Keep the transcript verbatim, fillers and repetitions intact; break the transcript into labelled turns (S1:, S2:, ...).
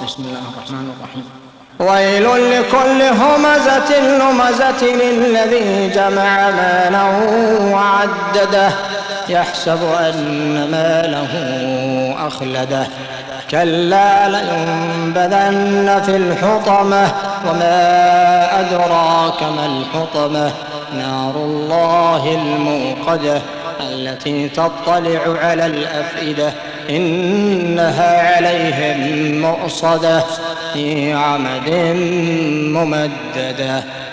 S1: بسم الله الرحمن الرحيم. ويل لكل همزة لمزة الذي جمع مالا وعدده يحسب أن ماله أخلده كلا لينبذن في الحطمة وما أدراك ما الحطمة نار الله الموقدة التي تطلع على الأفئدة إنها عليهم مؤصدة في عمد ممددة.